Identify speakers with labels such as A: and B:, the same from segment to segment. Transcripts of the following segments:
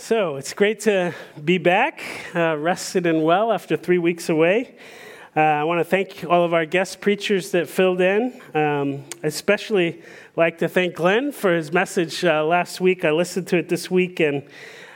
A: So it's great to be back, rested and well after 3 weeks away. I want to thank all of our guest preachers that filled in. Especially like to thank Glenn for his message last week. I listened to it this week, and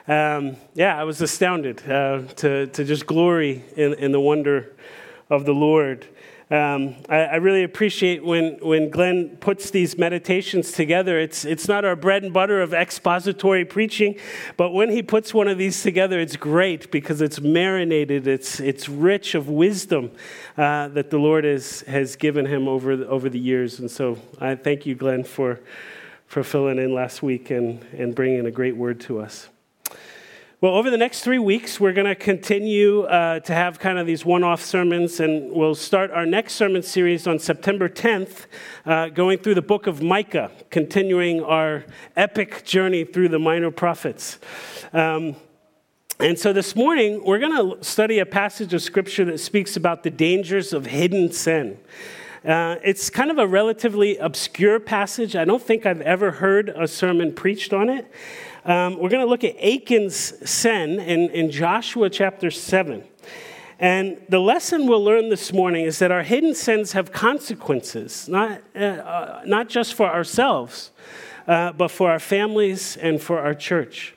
A: I was astounded to just glory in the wonder of the Lord. I really appreciate when Glenn puts these meditations together. It's not our bread and butter of expository preaching, but when he puts one of these together, it's great because it's marinated. It's rich of wisdom that the Lord has given him over the years. And so I thank you, Glenn, for filling in last week and bringing a great word to us. Well, over the next 3 weeks, we're going to continue to have kind of these one-off sermons, and we'll start our next sermon series on September 10th, going through the book of Micah, continuing our epic journey through the minor prophets. And so this morning, we're going to study a passage of Scripture that speaks about the dangers of hidden sin. It's kind of a relatively obscure passage. I don't think I've ever heard a sermon preached on it. We're going to look at Achan's sin in Joshua chapter 7. And the lesson we'll learn this morning is that our hidden sins have consequences, not just for ourselves, but for our families and for our church.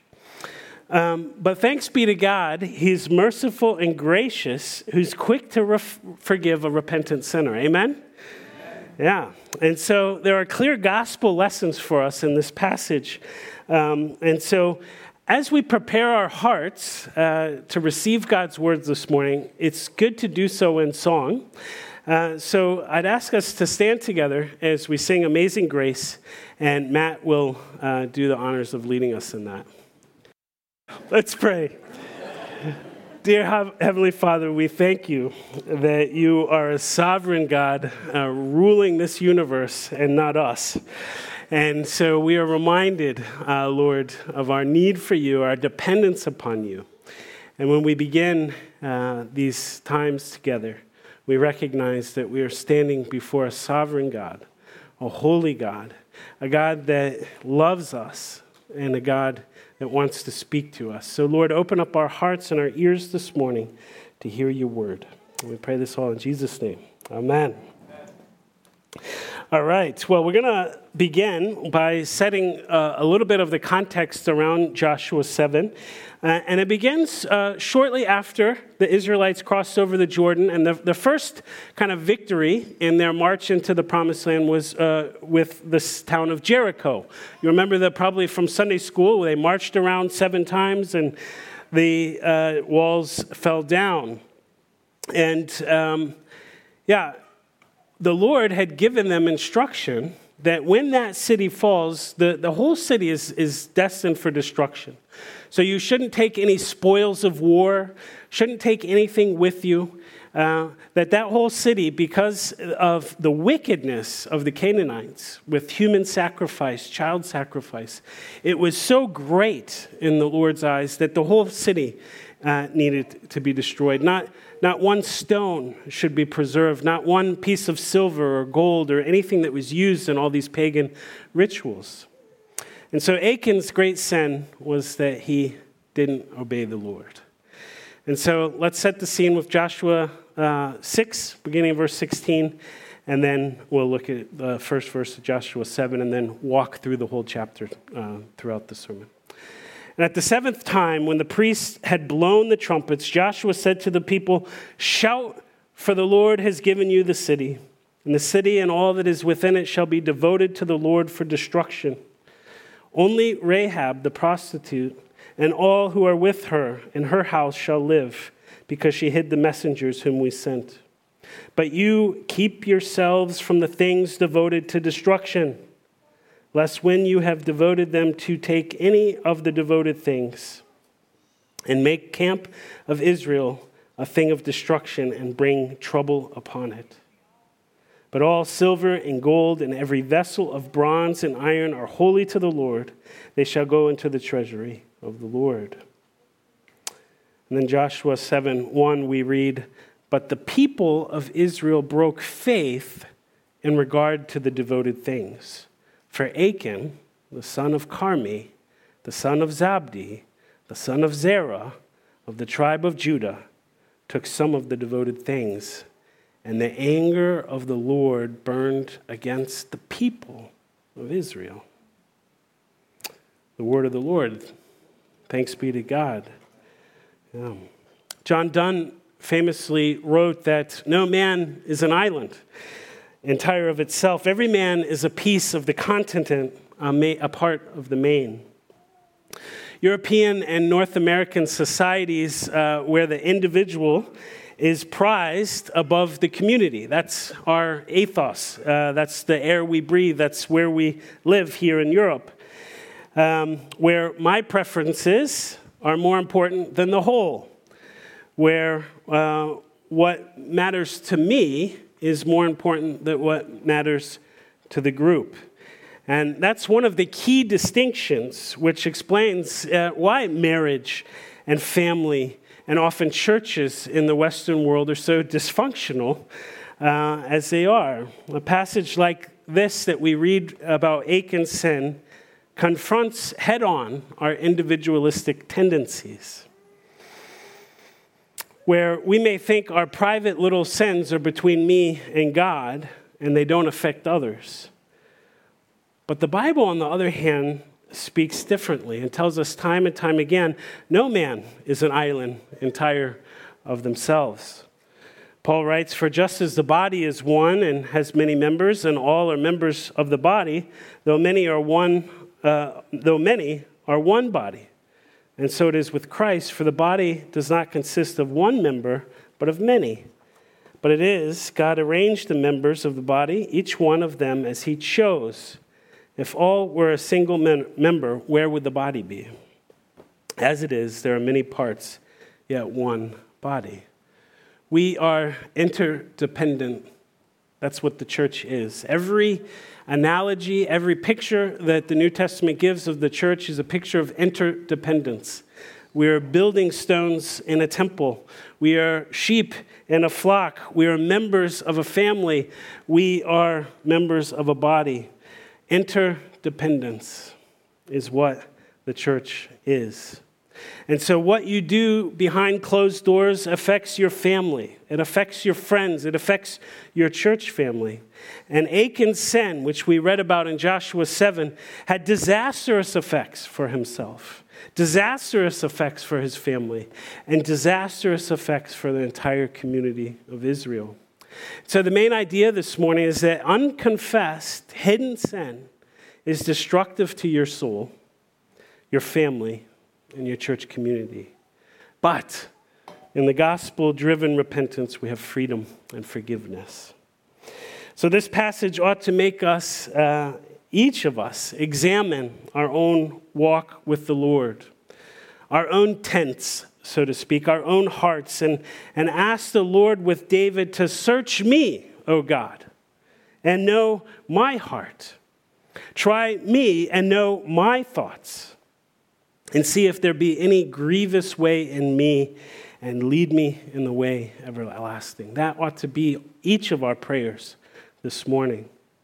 A: But thanks be to God, He's merciful and gracious, who's quick to forgive a repentant sinner. Amen? Yeah. And so there are clear gospel lessons for us in this passage. And so as we prepare our hearts to receive God's words this morning, it's good to do so in song. So I'd ask us to stand together as we sing Amazing Grace, and Matt will do the honors of leading us in that. Let's pray. Dear Heavenly Father, we thank you that you are a sovereign God ruling this universe and not us. And so we are reminded, Lord, of our need for you, our dependence upon you. And when we begin these times together, we recognize that we are standing before a sovereign God, a holy God, a God that loves us, and a God that wants to speak to us. So, Lord, open up our hearts and our ears this morning to hear your word. And we pray this all in Jesus' name. Amen. All right. Well, we're going to begin by setting a little bit of the context around Joshua 7. And it begins shortly after the Israelites crossed over the Jordan. And the first kind of victory in their march into the Promised Land was with this town of Jericho. You remember that probably from Sunday school, where they marched around 7 times and the walls fell down. And the Lord had given them instruction that when that city falls, the whole city is destined for destruction. So you shouldn't take any spoils of war, shouldn't take anything with you. That whole city, because of the wickedness of the Canaanites with human sacrifice, child sacrifice, it was so great in the Lord's eyes that the whole city needed to be destroyed. Not one stone should be preserved, not one piece of silver or gold or anything that was used in all these pagan rituals. And so Achan's great sin was that he didn't obey the Lord. And so let's set the scene with Joshua 6, beginning of verse 16, and then we'll look at the first verse of Joshua 7 and then walk through the whole chapter throughout the sermon. And at the 7th time, when the priests had blown the trumpets, Joshua said to the people, "Shout, for the Lord has given you the city, and the city and all that is within it shall be devoted to the Lord for destruction. Only Rahab the prostitute and all who are with her in her house shall live, because she hid the messengers whom we sent. But you keep yourselves from the things devoted to destruction, lest when you have devoted them to take any of the devoted things and make camp of Israel a thing of destruction and bring trouble upon it. But all silver and gold and every vessel of bronze and iron are holy to the Lord. They shall go into the treasury of the Lord." And then Joshua 7:1 we read, "But the people of Israel broke faith in regard to the devoted things. For Achan, the son of Carmi, the son of Zabdi, the son of Zerah, of the tribe of Judah, took some of the devoted things, and the anger of the Lord burned against the people of Israel. The word of the Lord. Thanks be to God. John Donne famously wrote that no man is an island entire of itself. Every man is a piece of the continent, a part of the main. European and North American societies where the individual is prized above the community. That's our ethos. That's the air we breathe. That's where we live here in Europe, where my preferences are more important than the whole, where what matters to me is more important than what matters to the group. And that's one of the key distinctions which explains why marriage and family and often churches in the Western world are so dysfunctional as they are. A passage like this that we read about Achan's sin confronts head-on our individualistic tendencies, where we may think our private little sins are between me and God and they don't affect others. But the Bible, on the other hand, speaks differently and tells us time and time again, no man is an island entire of themselves. Paul writes, for just as the body is one and has many members, and all are members of the body, though many are one body. And so it is with Christ, for the body does not consist of one member, but of many. But it is, God arranged the members of the body, each one of them as he chose. If all were a single member, where would the body be? As it is, there are many parts, yet one body. We are interdependent. That's what the church is. Every analogy, every picture that the New Testament gives of the church is a picture of interdependence. We are building stones in a temple. We are sheep in a flock. We are members of a family. We are members of a body. Interdependence is what the church is. And so what you do behind closed doors affects your family. It affects your friends. It affects your church family. And Achan's sin, which we read about in Joshua 7, had disastrous effects for himself, disastrous effects for his family, and disastrous effects for the entire community of Israel. So the main idea this morning is that unconfessed, hidden sin is destructive to your soul, your family, and your church community. But in the gospel-driven repentance, we have freedom and forgiveness. So this passage ought to make us, each of us, examine our own walk with the Lord, our own tents, so to speak, our own hearts, and ask the Lord with David to search me, O God, and know my heart. Try me and know my thoughts, and see if there be any grievous way in me, and lead me in the way everlasting. That ought to be each of our prayers this morning.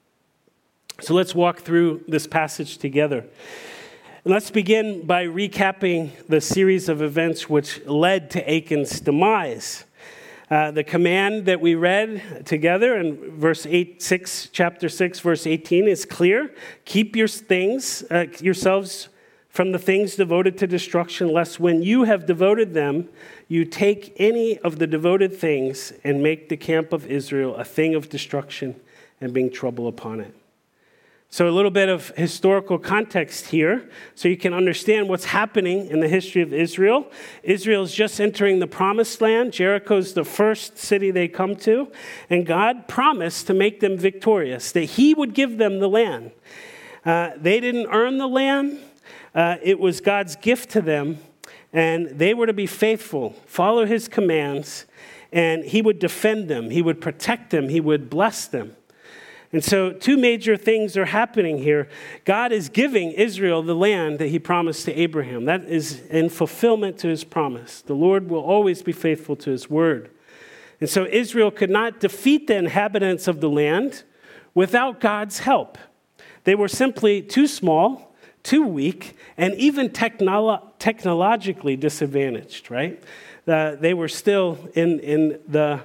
A: So let's walk through this passage together. And let's begin by recapping the series of events which led to Achan's demise. The command that we read together in chapter 6, verse 18 is clear. Keep yourselves from the things devoted to destruction, lest when you have devoted them, you take any of the devoted things and make the camp of Israel a thing of destruction and bring trouble upon it. So a little bit of historical context here so you can understand what's happening in the history of Israel. Israel is just entering the promised land. Jericho's the first city they come to. And God promised to make them victorious, that he would give them the land. They didn't earn the land. It was God's gift to them. And they were to be faithful, follow his commands, and he would defend them. He would protect them. He would bless them. And so two major things are happening here. God is giving Israel the land that he promised to Abraham. That is in fulfillment to his promise. The Lord will always be faithful to his word. And so Israel could not defeat the inhabitants of the land without God's help. They were simply too small, too weak, and even technologically technologically disadvantaged, right? They were still in the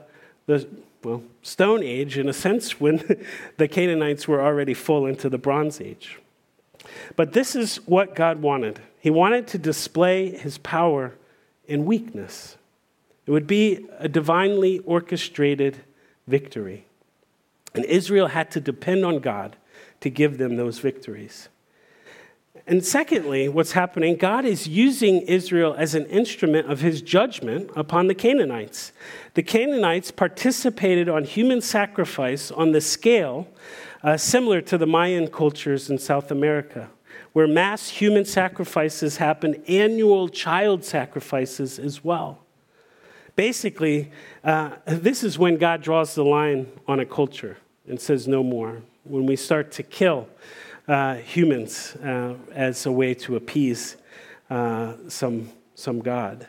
A: Stone Age, in a sense, when the Canaanites were already full into the Bronze Age. But this is what God wanted. He wanted to display his power in weakness. It would be a divinely orchestrated victory. And Israel had to depend on God to give them those victories. And secondly, what's happening, God is using Israel as an instrument of his judgment upon the Canaanites. The Canaanites participated on human sacrifice on the scale similar to the Mayan cultures in South America, where mass human sacrifices happen, annual child sacrifices as well. Basically, this is when God draws the line on a culture and says no more. When we start to kill humans as a way to appease some God.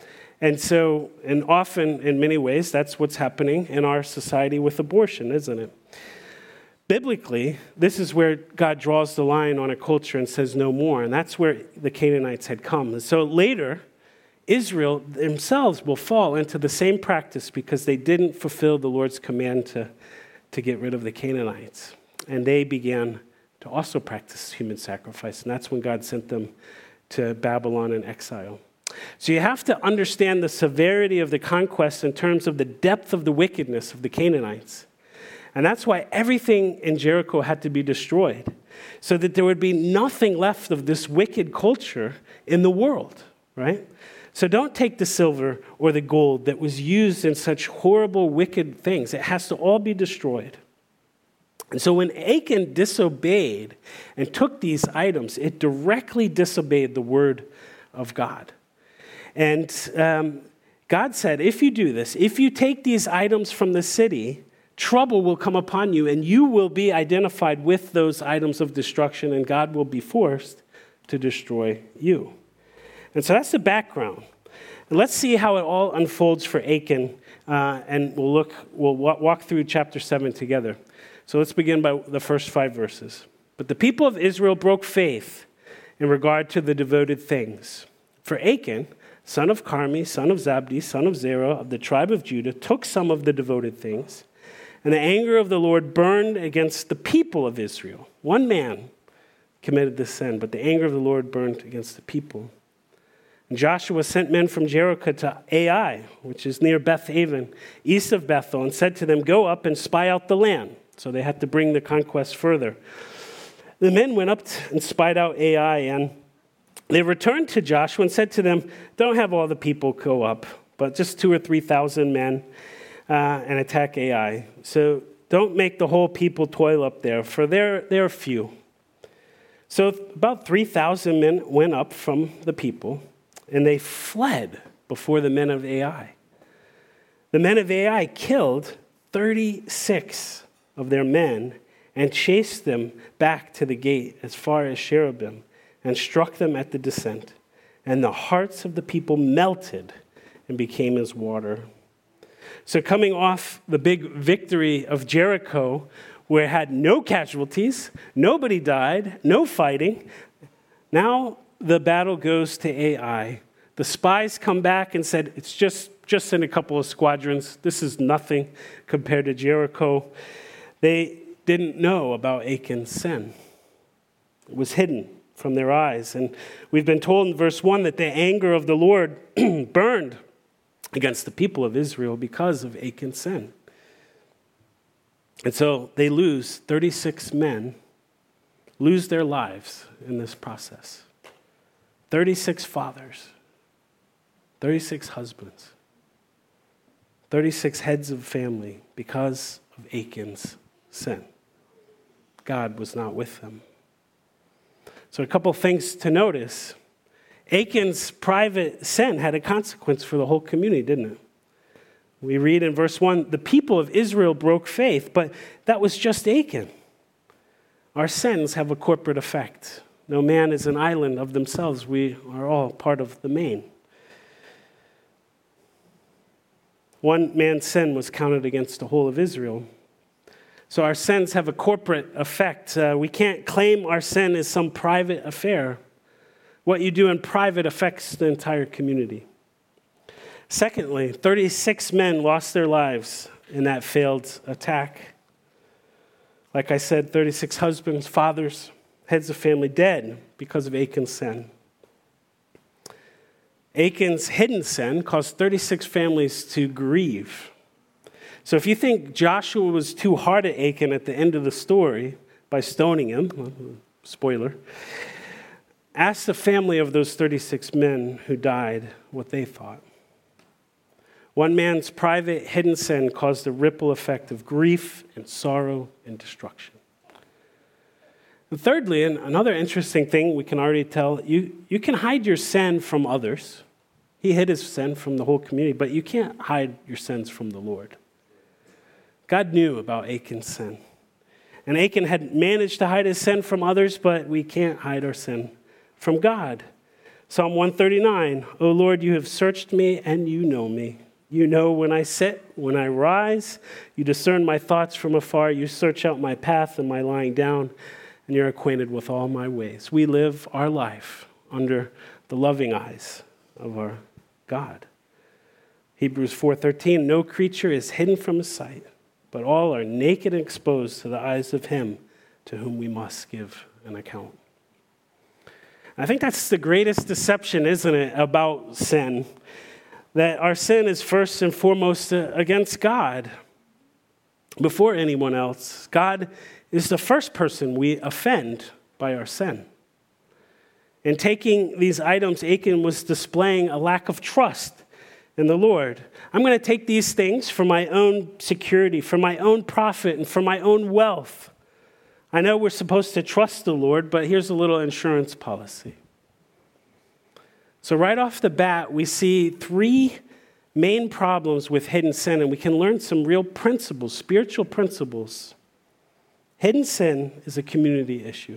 A: And often, in many ways, that's what's happening in our society with abortion, isn't it? Biblically, this is where God draws the line on a culture and says no more, and that's where the Canaanites had come. And so later, Israel themselves will fall into the same practice because they didn't fulfill the Lord's command to get rid of the Canaanites. And they began to also practice human sacrifice, and that's when God sent them to Babylon in exile. So you have to understand the severity of the conquest in terms of the depth of the wickedness of the Canaanites. And that's why everything in Jericho had to be destroyed, so that there would be nothing left of this wicked culture in the world, right? So don't take the silver or the gold that was used in such horrible, wicked things. It has to all be destroyed. And so when Achan disobeyed and took these items, it directly disobeyed the word of God. And God said, if you do this, if you take these items from the city, trouble will come upon you, and you will be identified with those items of destruction, and God will be forced to destroy you. And so that's the background. And let's see how it all unfolds for Achan, and we'll walk through chapter 7 together. So let's begin by the first 5 verses. But the people of Israel broke faith in regard to the devoted things. For Achan, son of Carmi, son of Zabdi, son of Zerah, of the tribe of Judah, took some of the devoted things, and the anger of the Lord burned against the people of Israel. One man committed this sin, but the anger of the Lord burned against the people. And Joshua sent men from Jericho to Ai, which is near Beth-aven, east of Bethel, and said to them, go up and spy out the land. So they had to bring the conquest further. The men went up and spied out Ai, and they returned to Joshua and said to them, don't have all the people go up, but just 2,000 or 3,000 men and attack Ai. So don't make the whole people toil up there, for they're few. So about 3,000 men went up from the people, and they fled before the men of Ai. The men of Ai killed 36 of their men and chased them back to the gate as far as Cherubim and struck them at the descent. And the hearts of the people melted and became as water. So coming off the big victory of Jericho, where it had no casualties, nobody died, no fighting, now the battle goes to Ai. The spies come back and said, it's just in a couple of squadrons. This is nothing compared to Jericho. They didn't know about Achan's sin. It was hidden from their eyes. And we've been told in verse 1 that the anger of the Lord burned against the people of Israel because of Achan's sin. And so they lose 36 men, lose their lives in this process. 36 fathers, 36 husbands, 36 heads of family because of Achan's sin. God was not with them. So a couple things to notice. Achan's private sin had a consequence for the whole community, didn't it? We read in verse 1, the people of Israel broke faith, but that was just Achan. Our sins have a corporate effect. No man is an island of themselves. We are all part of the main. One man's sin was counted against the whole of Israel. So our sins have a corporate effect. We can't claim our sin as some private affair. What you do in private affects the entire community. Secondly, 36 men lost their lives in that failed attack. Like I said, 36 husbands, fathers, heads of family dead because of Achan's sin. Achan's hidden sin caused 36 families to grieve. So if you think Joshua was too hard at Achan at the end of the story by stoning him, spoiler, ask the family of those 36 men who died what they thought. One man's private hidden sin caused a ripple effect of grief and sorrow and destruction. And thirdly, and another interesting thing we can already tell, you can hide your sin from others. He hid his sin from the whole community, but you can't hide your sins from the Lord. God knew about Achan's sin. And Achan had managed to hide his sin from others, but we can't hide our sin from God. Psalm 139, O Lord, you have searched me and you know me. You know when I sit, when I rise. You discern my thoughts from afar. You search out my path and my lying down, and you're acquainted with all my ways. We live our life under the loving eyes of our God. Hebrews 4:13, no creature is hidden from his sight, but all are naked and exposed to the eyes of him to whom we must give an account. I think that's the greatest deception, isn't it, about sin? That our sin is first and foremost against God before anyone else. God is the first person we offend by our sin. In taking these items, Achan was displaying a lack of trust in the Lord. I'm going to take these things for my own security, for my own profit, and for my own wealth. I know we're supposed to trust the Lord, but here's a little insurance policy. So right off the bat, we see three main problems with hidden sin, and we can learn some real principles, spiritual principles. Hidden sin is a community issue.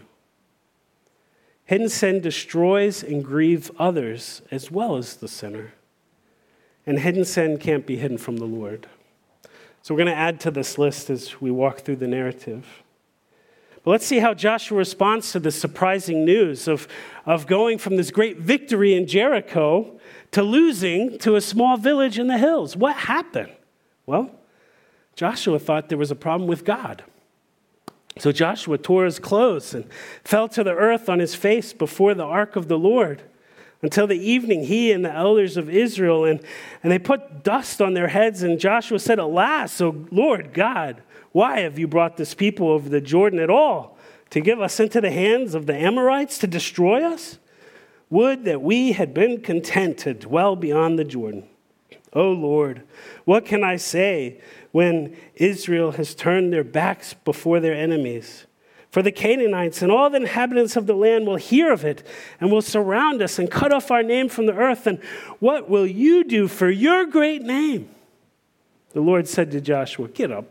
A: Hidden sin destroys and grieves others as well as the sinner. And hidden sin can't be hidden from the Lord. So we're going to add to this list as we walk through the narrative. But let's see how Joshua responds to this surprising news of going from this great victory in Jericho to losing to a small village in the hills. What happened? Well, Joshua thought there was a problem with God. So Joshua tore his clothes and fell to the earth on his face before the ark of the Lord. Until the evening, he and the elders of Israel, and they put dust on their heads, and Joshua said, Alas, O Lord God, why have you brought this people over the Jordan at all? To give us into the hands of the Amorites to destroy us? Would that we had been content to dwell beyond the Jordan. O Lord, what can I say when Israel has turned their backs before their enemies? For the Canaanites and all the inhabitants of the land will hear of it and will surround us and cut off our name from the earth. And what will you do for your great name? The Lord said to Joshua, Get up.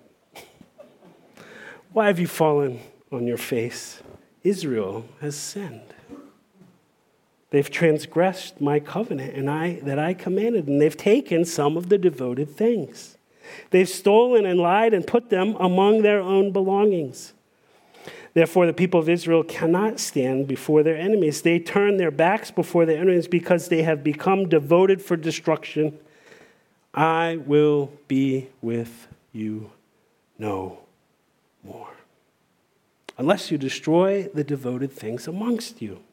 A: Why have you fallen on your face? Israel has sinned. They've transgressed my covenant that I commanded, and they've taken some of the devoted things. They've stolen and lied and put them among their own belongings. Therefore, the people of Israel cannot stand before their enemies. They turn their backs before their enemies because they have become devoted for destruction. I will be with you no more, unless you destroy the devoted things amongst you.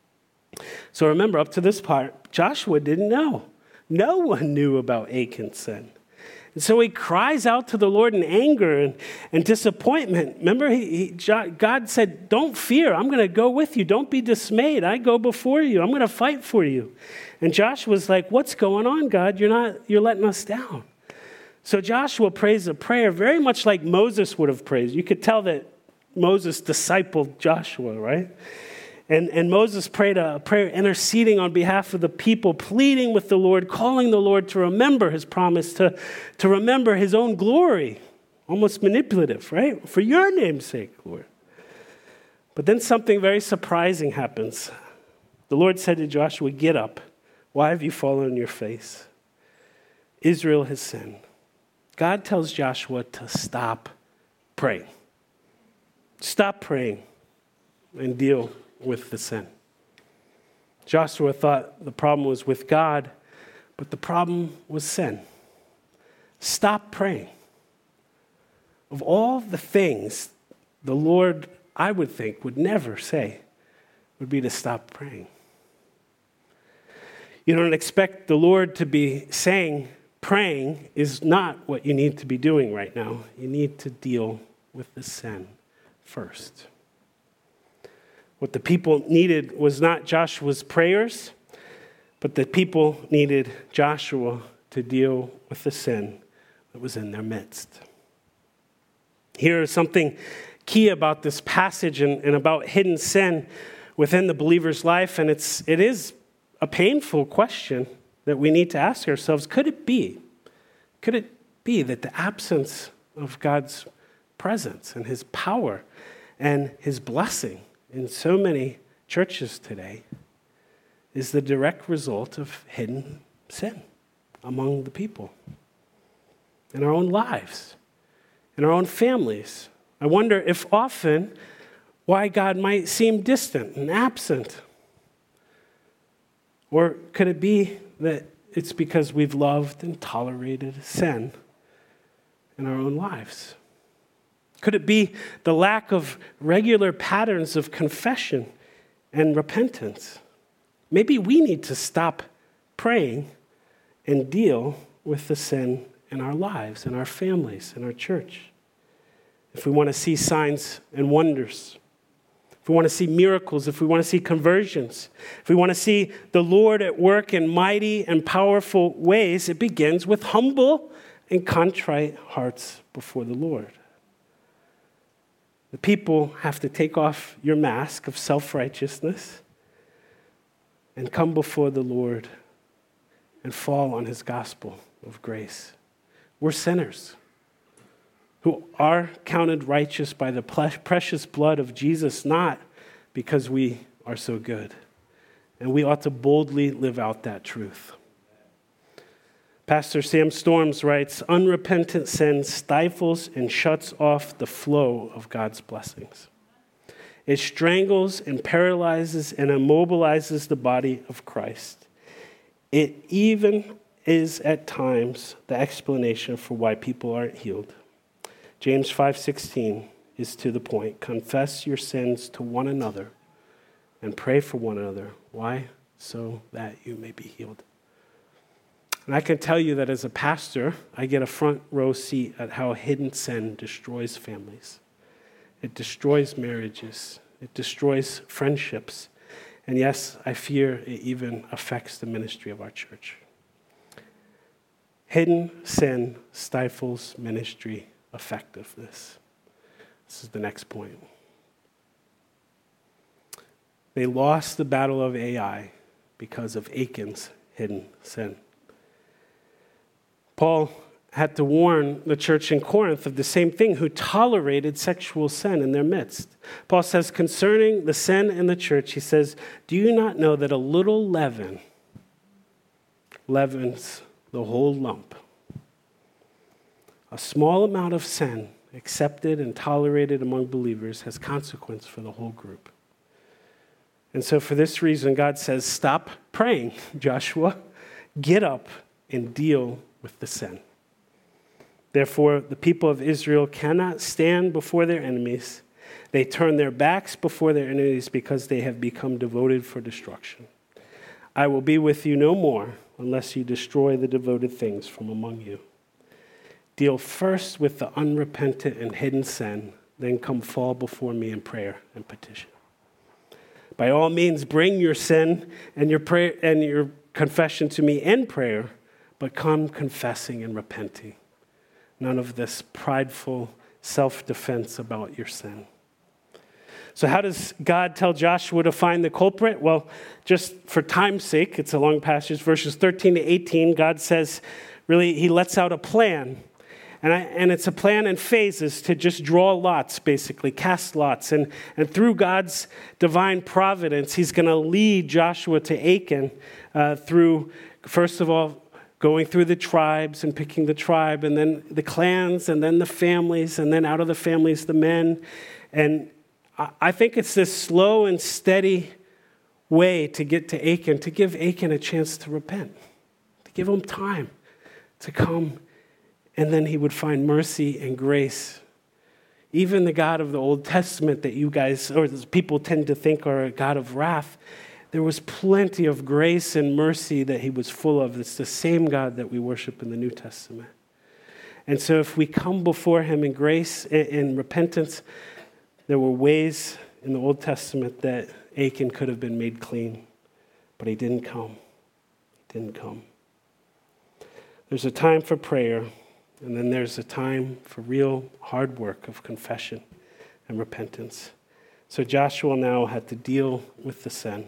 A: So remember, up to this part, Joshua didn't know. No one knew about Achan's sin. And so he cries out to the Lord in anger and disappointment. Remember, God said, don't fear. I'm going to go with you. Don't be dismayed. I go before you. I'm going to fight for you. And Joshua's like, what's going on, God? You're letting us down. So Joshua prays a prayer very much like Moses would have prayed. You could tell that Moses discipled Joshua, right? And Moses prayed a prayer interceding on behalf of the people, pleading with the Lord, calling the Lord to remember his promise, to remember his own glory. Almost manipulative, right? For your name's sake, Lord. But then something very surprising happens. The Lord said to Joshua, get up. Why have you fallen on your face? Israel has sinned. God tells Joshua to stop praying. Stop praying and deal with the sin. Joshua thought the problem was with God, but the problem was sin. Stop praying. Of all the things the Lord, I would think, would never say, would be to stop praying. You don't expect the Lord to be saying praying is not what you need to be doing right now. You need to deal with the sin first. What the people needed was not Joshua's prayers, but the people needed Joshua to deal with the sin that was in their midst. Here is something key about this passage and about hidden sin within the believer's life, and it is a painful question that we need to ask ourselves. Could it be that the absence of God's presence and his power and his blessing in so many churches today is the direct result of hidden sin among the people in our own lives, in our own families? I wonder if often why God might seem distant and absent. Or could it be that it's because we've loved and tolerated sin in our own lives? Could it be the lack of regular patterns of confession and repentance? Maybe we need to stop praying and deal with the sin in our lives, in our families, in our church. If we want to see signs and wonders, if we want to see miracles, if we want to see conversions, if we want to see the Lord at work in mighty and powerful ways, it begins with humble and contrite hearts before the Lord. The people have to take off your mask of self-righteousness and come before the Lord and fall on his gospel of grace. We're sinners who are counted righteous by the precious blood of Jesus, not because we are so good. And we ought to boldly live out that truth. Pastor Sam Storms writes, unrepentant sin stifles and shuts off the flow of God's blessings. It strangles and paralyzes and immobilizes the body of Christ. It even is at times the explanation for why people aren't healed. James 5:16 is to the point. Confess your sins to one another and pray for one another. Why? So that you may be healed. And I can tell you that as a pastor, I get a front row seat at how hidden sin destroys families. It destroys marriages. It destroys friendships. And yes, I fear it even affects the ministry of our church. Hidden sin stifles ministry effectiveness. This is the next point. They lost the battle of Ai because of Achan's hidden sin. Paul had to warn the church in Corinth of the same thing, who tolerated sexual sin in their midst. Paul says concerning the sin in the church, he says, do you not know that a little leaven leavens the whole lump? A small amount of sin accepted and tolerated among believers has consequence for the whole group. And so for this reason, God says, stop praying, Joshua. Get up and deal with the sin. Therefore, the people of Israel cannot stand before their enemies. They turn their backs before their enemies because they have become devoted for destruction. I will be with you no more unless you destroy the devoted things from among you. Deal first with the unrepentant and hidden sin, then come fall before me in prayer and petition. By all means, bring your sin and your prayer and your confession to me in prayer, but come confessing and repenting. None of this prideful self-defense about your sin. So how does God tell Joshua to find the culprit? Well, just for time's sake, it's a long passage, verses 13 to 18, God says, really, he lets out a plan. And it's a plan in phases to just draw lots, basically, cast lots. And through God's divine providence, he's going to lead Joshua to Achan through, first of all, going through the tribes and picking the tribe, and then the clans, and then the families, and then out of the families, the men. And I think it's this slow and steady way to get to Achan, to give Achan a chance to repent, to give him time to come, and then he would find mercy and grace. Even the God of the Old Testament that you guys, or people tend to think are a God of wrath, there was plenty of grace and mercy that he was full of. It's the same God that we worship in the New Testament. And so if we come before him in grace and repentance, there were ways in the Old Testament that Achan could have been made clean, but he didn't come. He didn't come. There's a time for prayer, and then there's a time for real hard work of confession and repentance. So Joshua now had to deal with the sin.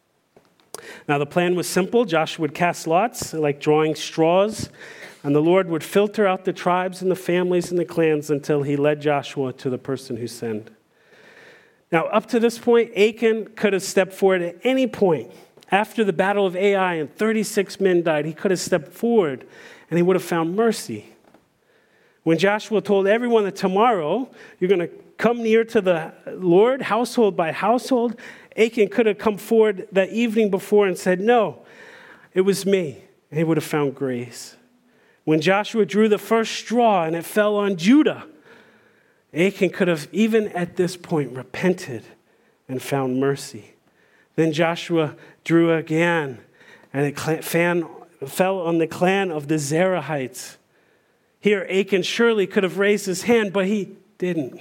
A: Now the plan was simple. Joshua would cast lots, like drawing straws, and the Lord would filter out the tribes and the families and the clans until he led Joshua to the person who sinned. Now, up to this point, Achan could have stepped forward at any point. After the battle of Ai and 36 men died, he could have stepped forward and he would have found mercy. When Joshua told everyone that tomorrow you're going to come near to the Lord, household by household, Achan could have come forward that evening before and said, no, it was me. And he would have found grace. When Joshua drew the first straw and it fell on Judah, Achan could have, even at this point, repented and found mercy. Then Joshua drew again, and it fell on the clan of the Zerahites. Here, Achan surely could have raised his hand, but he didn't.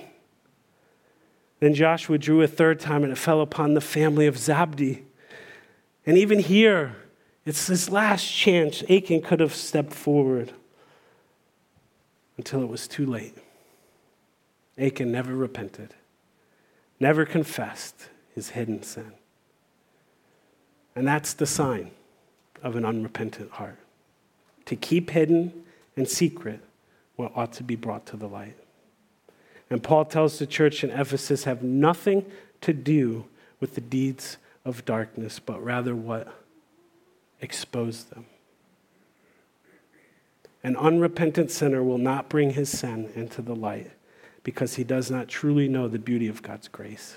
A: Then Joshua drew a third time, and it fell upon the family of Zabdi. And even here, it's this last chance Achan could have stepped forward until it was too late. Achan never repented, never confessed his hidden sin. And that's the sign of an unrepentant heart. To keep hidden and secret what ought to be brought to the light. And Paul tells the church in Ephesus have nothing to do with the deeds of darkness, but rather what? Expose them. An unrepentant sinner will not bring his sin into the light because he does not truly know the beauty of God's grace.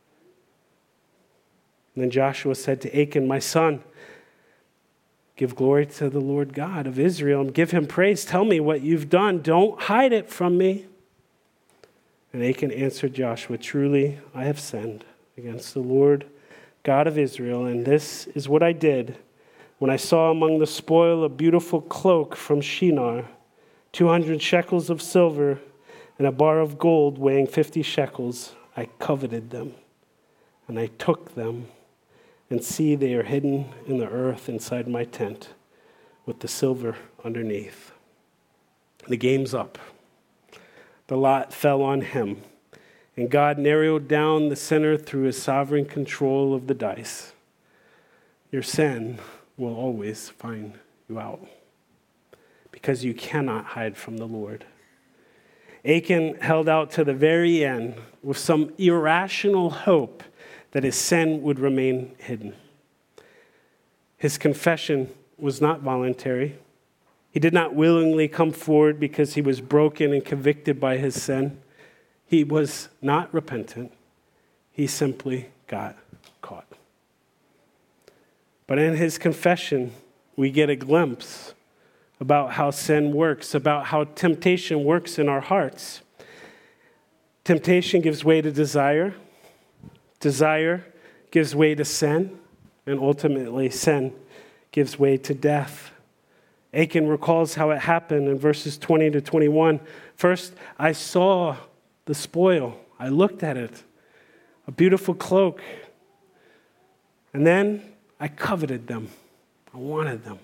A: And then Joshua said to Achan, my son, give glory to the Lord God of Israel and give him praise. Tell me what you've done. Don't hide it from me. And Achan answered Joshua, truly I have sinned against the Lord God of Israel, and this is what I did when I saw among the spoil a beautiful cloak from Shinar, 200 shekels of silver, and a bar of gold weighing 50 shekels. I coveted them, and I took them, and see, they are hidden in the earth inside my tent with the silver underneath. The game's up. The lot fell on him, and God narrowed down the sinner through his sovereign control of the dice. Your sin will always find you out because you cannot hide from the Lord. Achan held out to the very end with some irrational hope that his sin would remain hidden. His confession was not voluntary. He did not willingly come forward because he was broken and convicted by his sin. He was not repentant. He simply got caught. But in his confession, we get a glimpse about how sin works, about how temptation works in our hearts. Temptation gives way to desire. Desire gives way to sin. And ultimately, sin gives way to death. Achan recalls how it happened in verses 20 to 21. First, I saw the spoil. I looked at it, a beautiful cloak. And then I coveted them. I wanted them.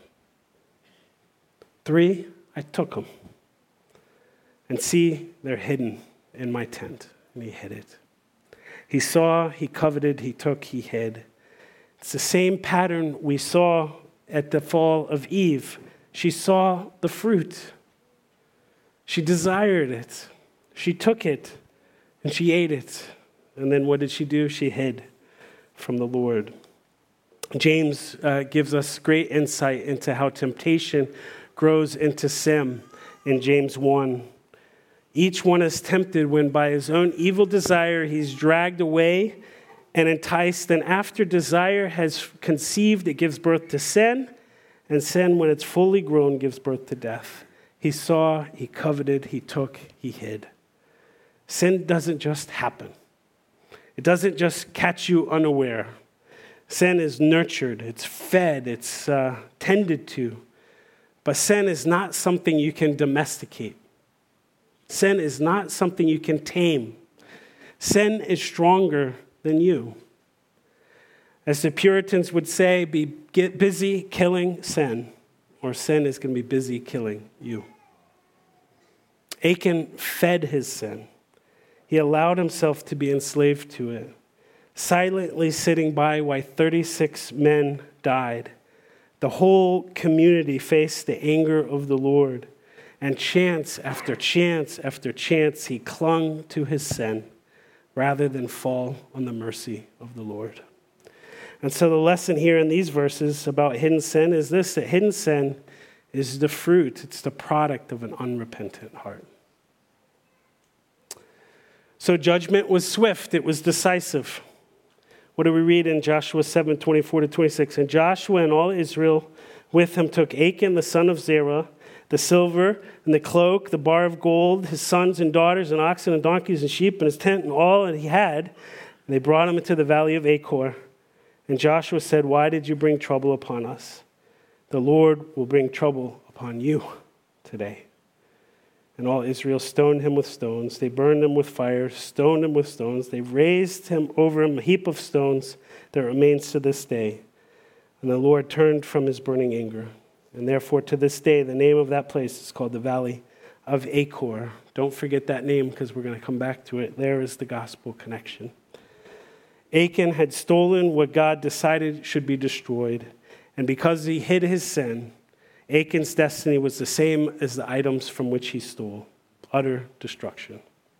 A: 3, I took them. And see, they're hidden in my tent. And he hid it. He saw, he coveted, he took, he hid. It's the same pattern we saw at the fall of Eve. She saw the fruit. She desired it. She took it, and she ate it. And then what did she do? She hid from the Lord. James gives us great insight into how temptation grows into sin in James 1. Each one is tempted when by his own evil desire he's dragged away and enticed, and after desire has conceived, it gives birth to sin, and sin, when it's fully grown, gives birth to death. He saw, he coveted, he took, he hid. Sin doesn't just happen. It doesn't just catch you unaware. Sin is nurtured, it's fed, it's tended to. But sin is not something you can domesticate. Sin is not something you can tame. Sin is stronger than you. As the Puritans would say, get busy killing sin, or sin is going to be busy killing you. Achan fed his sin. He allowed himself to be enslaved to it, silently sitting by while 36 men died. The whole community faced the anger of the Lord, and chance after chance after chance, he clung to his sin rather than fall on the mercy of the Lord. And so the lesson here in these verses about hidden sin is this, that hidden sin is the fruit, it's the product of an unrepentant heart. So judgment was swift, it was decisive. What do we read in Joshua 7:24-26? And Joshua and all Israel with him took Achan, the son of Zerah, the silver and the cloak, the bar of gold, his sons and daughters and oxen and donkeys and sheep and his tent and all that he had. And they brought him into the valley of Achor. And Joshua said, why did you bring trouble upon us? The Lord will bring trouble upon you today. And all Israel stoned him with stones. They burned him with fire, stoned him with stones. They raised him over him a heap of stones that remains to this day. And the Lord turned from his burning anger. And therefore, to this day, the name of that place is called the Valley of Achor. Don't forget that name because we're going to come back to it. There is the gospel connection. Achan had stolen what God decided should be destroyed. And because he hid his sin, Achan's destiny was the same as the items from which he stole, utter destruction.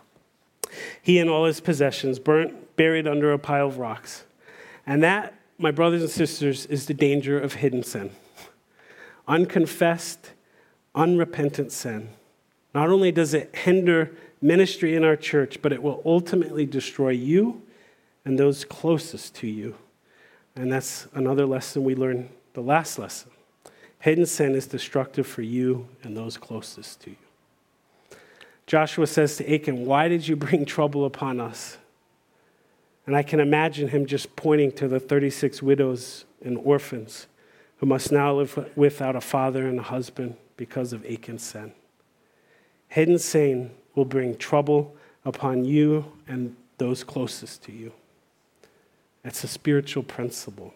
A: He and all his possessions buried under a pile of rocks. And that, my brothers and sisters, is the danger of hidden sin. Unconfessed, unrepentant sin. Not only does it hinder ministry in our church, but it will ultimately destroy you and those closest to you. And that's another lesson we learned, the last lesson. Hidden sin is destructive for you and those closest to you. Joshua says to Achan, why did you bring trouble upon us? And I can imagine him just pointing to the 36 widows and orphans who must now live without a father and a husband because of Achan's sin. Hidden sin will bring trouble upon you and those closest to you. It's a spiritual principle.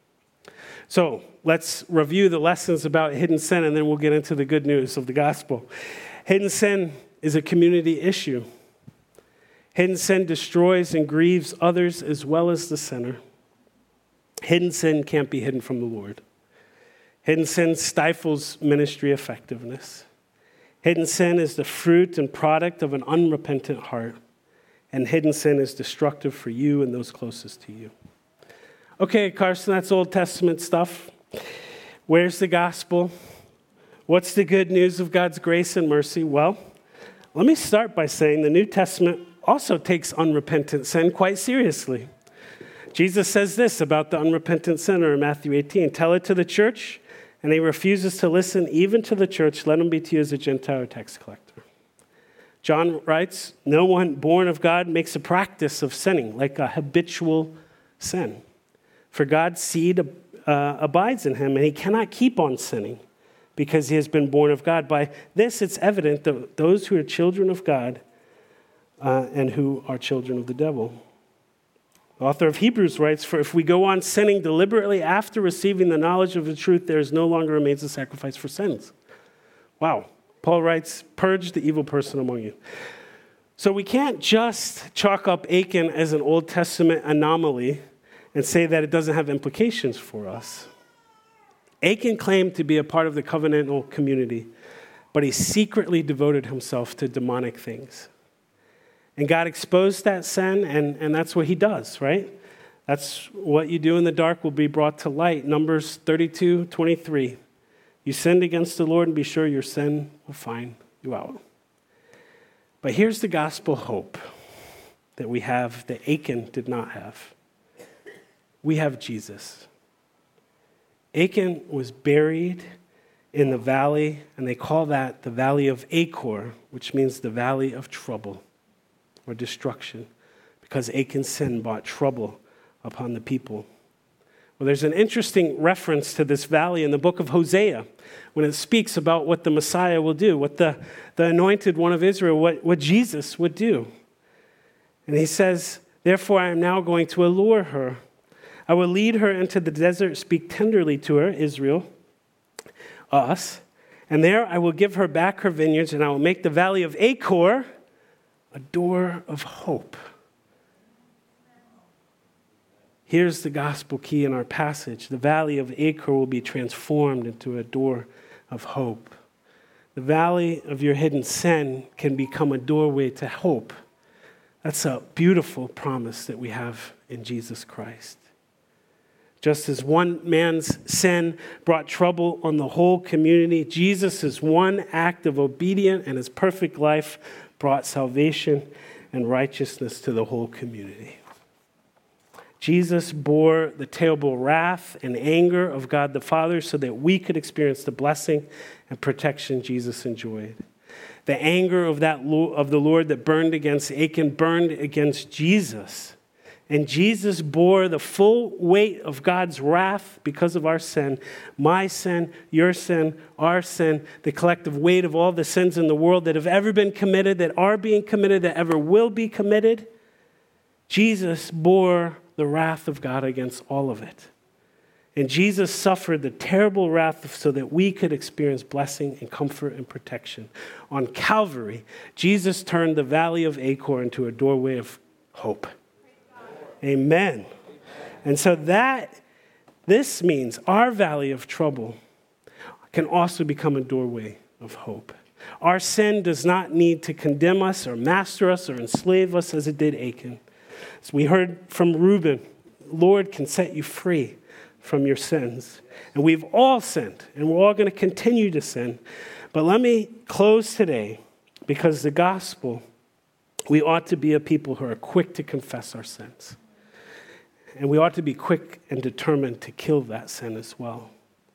A: So let's review the lessons about hidden sin, and then we'll get into the good news of the gospel. Hidden sin is a community issue. Hidden sin destroys and grieves others as well as the sinner. Hidden sin can't be hidden from the Lord. Hidden sin stifles ministry effectiveness. Hidden sin is the fruit and product of an unrepentant heart. And hidden sin is destructive for you and those closest to you. Okay, Carson, that's Old Testament stuff. Where's the gospel? What's the good news of God's grace and mercy? Well, let me start by saying the New Testament also takes unrepentant sin quite seriously. Jesus says this about the unrepentant sinner in Matthew 18. Tell it to the church, and he refuses to listen even to the church. Let him be to you as a Gentile or tax collector. John writes, no one born of God makes a practice of sinning, like a habitual sin. For God's seed abides in him, and he cannot keep on sinning because he has been born of God. By this, it's evident that those who are children of God and who are children of the devil. The author of Hebrews writes, for if we go on sinning deliberately after receiving the knowledge of the truth, there is no longer remains a sacrifice for sins. Wow. Paul writes, purge the evil person among you. So we can't just chalk up Achan as an Old Testament anomaly and say that it doesn't have implications for us. Achan claimed to be a part of the covenantal community, but he secretly devoted himself to demonic things. And God exposed that sin, and that's what he does, right? That's what you do in the dark will be brought to light. Numbers 32:23. You sinned against the Lord, and be sure your sin will find you out. But here's the gospel hope that we have that Achan did not have. we have Jesus. Achan was buried in the valley, and they call that the valley of Achor, which means the valley of trouble or destruction, because Achan's sin brought trouble upon the people. Well, there's an interesting reference to this valley in the book of Hosea when it speaks about what the Messiah will do, what the anointed one of Israel, what Jesus would do. And he says, therefore I am now going to allure her. I will lead her into the desert, speak tenderly to her, Israel, us, and there I will give her back her vineyards, and I will make the valley of Achor a door of hope. Here's the gospel key in our passage. The valley of Achor will be transformed into a door of hope. The valley of your hidden sin can become a doorway to hope. That's a beautiful promise that we have in Jesus Christ. Just as one man's sin brought trouble on the whole community, Jesus' one act of obedience and his perfect life brought salvation and righteousness to the whole community. Jesus bore the terrible wrath and anger of God the Father so that we could experience the blessing and protection Jesus enjoyed. The anger of the Lord that burned against Achan burned against Jesus. And Jesus bore the full weight of God's wrath because of our sin, my sin, your sin, our sin, the collective weight of all the sins in the world that have ever been committed, that are being committed, that ever will be committed. Jesus bore the wrath of God against all of it. And Jesus suffered the terrible wrath so that we could experience blessing and comfort and protection. On Calvary, Jesus turned the valley of Achor into a doorway of hope. Amen. And so this means our valley of trouble can also become a doorway of hope. Our sin does not need to condemn us or master us or enslave us as it did Achan. As we heard from Reuben, Lord can set you free from your sins. And we've all sinned, and we're all going to continue to sin. But let me close today, because the gospel, we ought to be a people who are quick to confess our sins. And we ought to be quick and determined to kill that sin as well.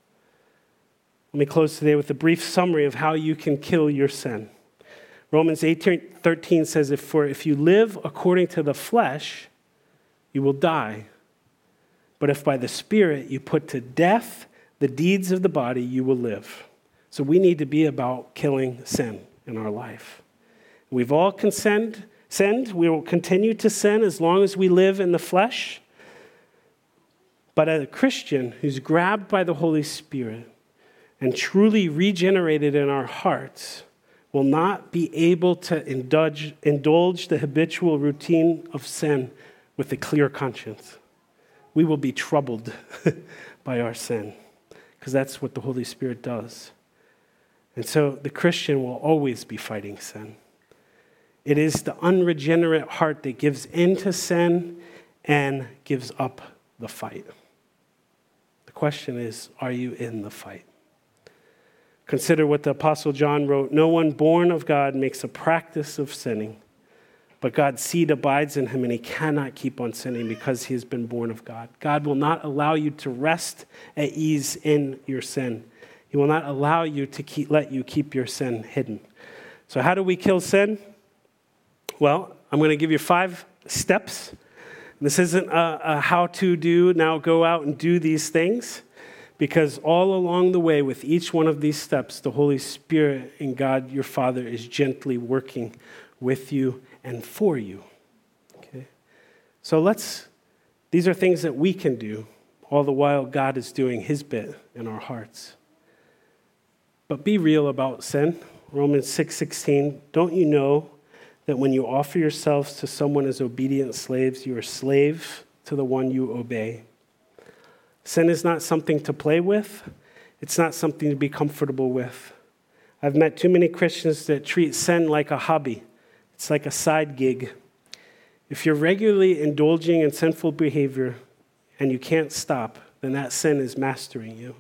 A: Let me close today with a brief summary of how you can kill your sin. Romans 8:13 says, if you live according to the flesh, you will die. But if by the Spirit you put to death the deeds of the body, you will live. So we need to be about killing sin in our life. We've all sinned. We will continue to sin as long as we live in the flesh. But a Christian who's grabbed by the Holy Spirit and truly regenerated in our hearts will not be able to indulge the habitual routine of sin with a clear conscience. We will be troubled by our sin because that's what the Holy Spirit does. And so the Christian will always be fighting sin. It is the unregenerate heart that gives into sin and gives up the fight. The question is, are you in the fight? Consider what the Apostle John wrote. No one born of God makes a practice of sinning, but God's seed abides in him, and he cannot keep on sinning because he has been born of God. God will not allow you to rest at ease in your sin. He will not allow you to let you keep your sin hidden. So how do we kill sin? Well, I'm going to give you 5 steps. This isn't a how-to do, now go out and do these things. Because all along the way, with each one of these steps, the Holy Spirit and God, your Father, is gently working with you and for you. Okay? So these are things that we can do, all the while God is doing his bit in our hearts. But be real about sin. Romans 6:16, don't you know that when you offer yourselves to someone as obedient slaves, you are slave to the one you obey? Sin is not something to play with. It's not something to be comfortable with. I've met too many Christians that treat sin like a hobby. It's like a side gig. If you're regularly indulging in sinful behavior and you can't stop, then that sin is mastering you.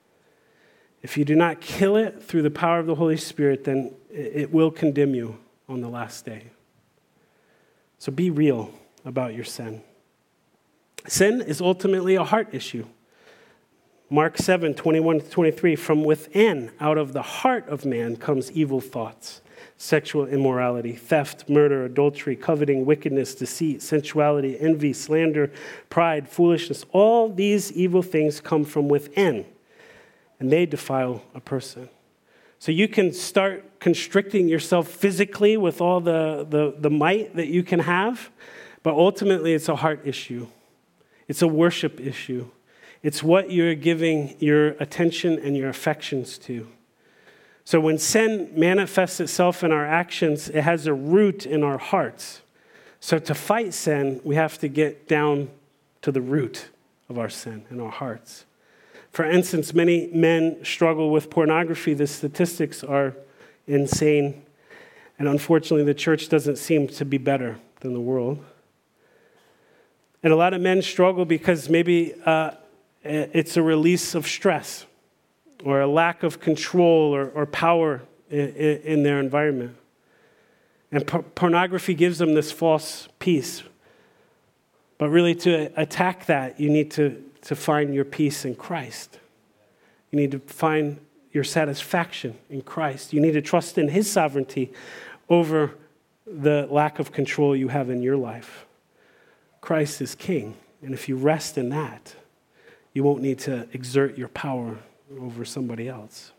A: If you do not kill it through the power of the Holy Spirit, then it will condemn you on the last day. So be real about your sin. Sin is ultimately a heart issue. Mark 7:21-23, from within, out of the heart of man comes evil thoughts, sexual immorality, theft, murder, adultery, coveting, wickedness, deceit, sensuality, envy, slander, pride, foolishness. All these evil things come from within, and they defile a person. So you can start constricting yourself physically with all the might that you can have, but ultimately it's a heart issue. It's a worship issue. It's what you're giving your attention and your affections to. So when sin manifests itself in our actions, it has a root in our hearts. So to fight sin, we have to get down to the root of our sin in our hearts. For instance, many men struggle with pornography. The statistics are insane. And unfortunately, the church doesn't seem to be better than the world. And a lot of men struggle because maybe it's a release of stress or a lack of control or power in their environment. And pornography gives them this false peace. But really to attack that, you need to find your peace in Christ. You need to find your satisfaction in Christ. You need to trust in His sovereignty over the lack of control you have in your life. Christ is King, and if you rest in that, you won't need to exert your power over somebody else.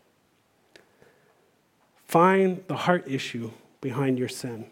A: Find the heart issue behind your sin.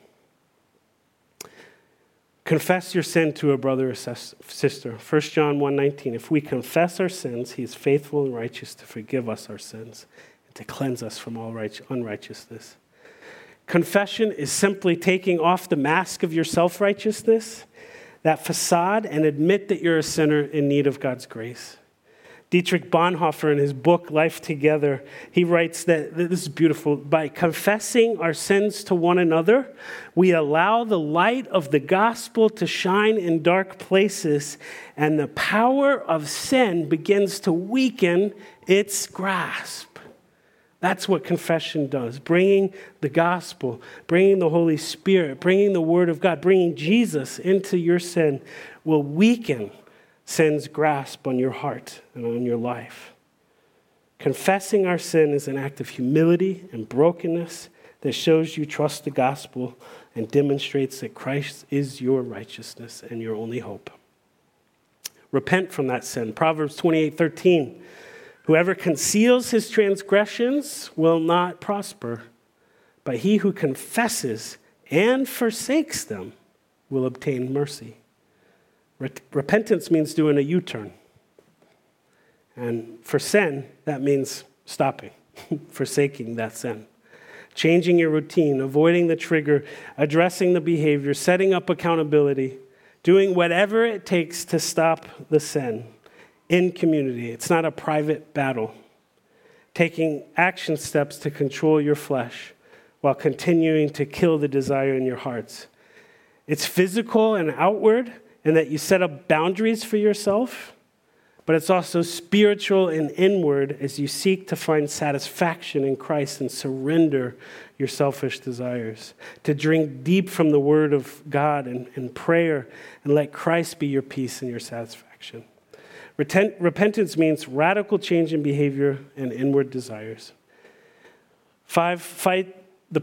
A: Confess your sin to a brother or sister. 1 John 1:19, if we confess our sins, He is faithful and righteous to forgive us our sins and to cleanse us from all unrighteousness. Confession is simply taking off the mask of your self-righteousness, that facade, and admit that you're a sinner in need of God's grace. Dietrich Bonhoeffer, in his book, Life Together, he writes that, this is beautiful, by confessing our sins to one another, we allow the light of the gospel to shine in dark places, and the power of sin begins to weaken its grasp. That's what confession does, bringing the gospel, bringing the Holy Spirit, bringing the Word of God, bringing Jesus into your sin will weaken sin's grasp on your heart and on your life. Confessing our sin is an act of humility and brokenness that shows you trust the gospel and demonstrates that Christ is your righteousness and your only hope. Repent from that sin. Proverbs 28:13. Whoever conceals his transgressions will not prosper, but he who confesses and forsakes them will obtain mercy. Repentance means doing a U-turn. And for sin, that means stopping, forsaking that sin. Changing your routine, avoiding the trigger, addressing the behavior, setting up accountability, doing whatever it takes to stop the sin in community. It's not a private battle. Taking action steps to control your flesh while continuing to kill the desire in your hearts. It's physical and outward, and that you set up boundaries for yourself, but it's also spiritual and inward as you seek to find satisfaction in Christ and surrender your selfish desires, to drink deep from the Word of God and prayer and let Christ be your peace and your satisfaction. Repentance means radical change in behavior and inward desires. 5, fight the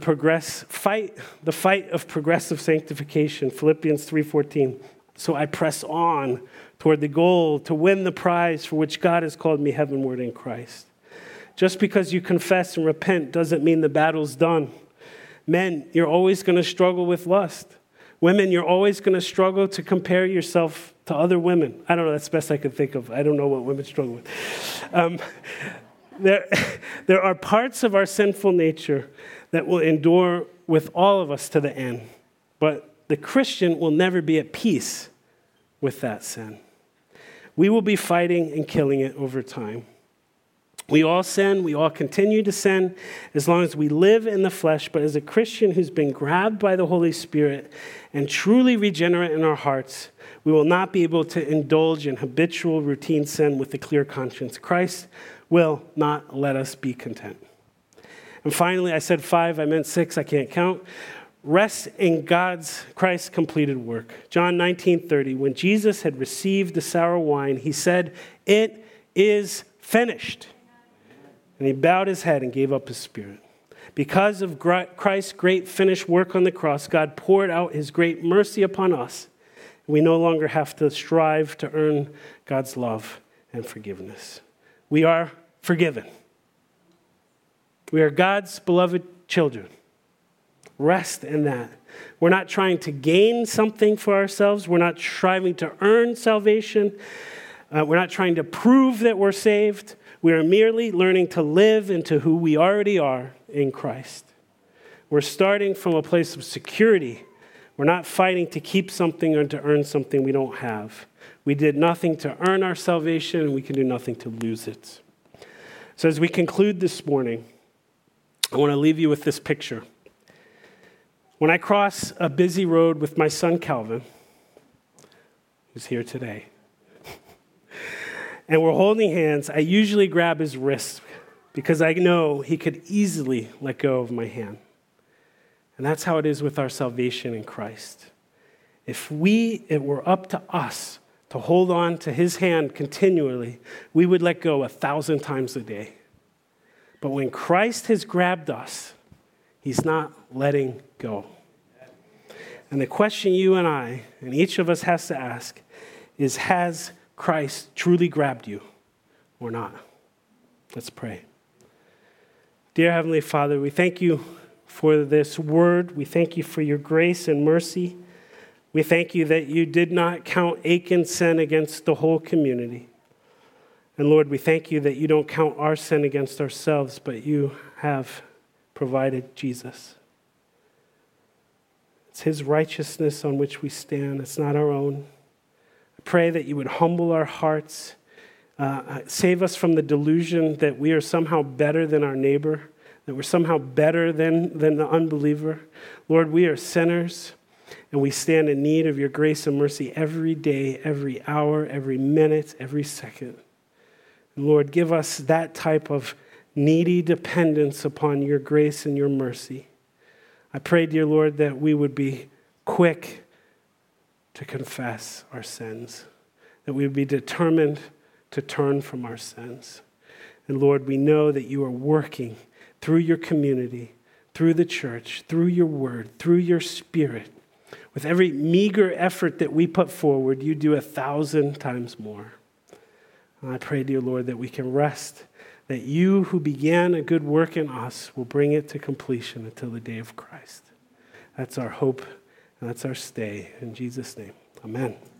A: fight of progressive sanctification. Philippians 3:14. So I press on toward the goal to win the prize for which God has called me heavenward in Christ. Just because you confess and repent doesn't mean the battle's done. Men, you're always going to struggle with lust. Women, you're always going to struggle to compare yourself to other women. I don't know, that's the best I could think of. I don't know what women struggle with. There are parts of our sinful nature that will endure with all of us to the end. But the Christian will never be at peace with that sin. We will be fighting and killing it over time. We all sin. We all continue to sin as long as we live in the flesh. But as a Christian who's been grabbed by the Holy Spirit and truly regenerate in our hearts, we will not be able to indulge in habitual routine sin with a clear conscience. Christ will not let us be content. And finally, I said 5, I meant 6, I can't count. Rest in Christ's completed work. John 19:30, when Jesus had received the sour wine, he said, "It is finished." And he bowed his head and gave up his spirit. Because of Christ's great finished work on the cross, God poured out his great mercy upon us. We no longer have to strive to earn God's love and forgiveness. We are forgiven. We are God's beloved children. Rest in that. We're not trying to gain something for ourselves. We're not striving to earn salvation. We're not trying to prove that we're saved. We are merely learning to live into who we already are in Christ. We're starting from a place of security. We're not fighting to keep something or to earn something we don't have. We did nothing to earn our salvation, and we can do nothing to lose it. So as we conclude this morning, I want to leave you with this picture. When I cross a busy road with my son Calvin, who's here today, and we're holding hands, I usually grab his wrist because I know he could easily let go of my hand. And that's how it is with our salvation in Christ. If it were up to us to hold on to his hand continually, we would let go 1,000 times a day. But when Christ has grabbed us, he's not letting go. And the question you and I, and each of us has to ask, is has Christ truly grabbed you or not? Let's pray. Dear Heavenly Father, we thank you for this word. We thank you for your grace and mercy. We thank you that you did not count Achan's sin against the whole community. And Lord, we thank you that you don't count our sin against ourselves, but you have provided Jesus. It's his righteousness on which we stand. It's not our own. I pray that you would humble our hearts, save us from the delusion that we are somehow better than our neighbor, that we're somehow better than the unbeliever. Lord, we are sinners, and we stand in need of your grace and mercy every day, every hour, every minute, every second. And Lord, give us that type of needy dependence upon your grace and your mercy. I pray, dear Lord, that we would be quick to confess our sins, that we would be determined to turn from our sins. And Lord, we know that you are working through your community, through the church, through your word, through your spirit. With every meager effort that we put forward, you do 1,000 times more. And I pray, dear Lord, that we can rest, that you who began a good work in us will bring it to completion until the day of Christ. That's our hope, and that's our stay. In Jesus' name, amen.